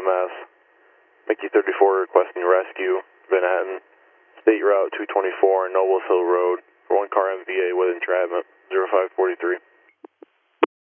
EMS. Mickey 34 requesting rescue, Manhattan, State Route 224 and Nobles Hill Road, for one car MVA with entrapment, 0543.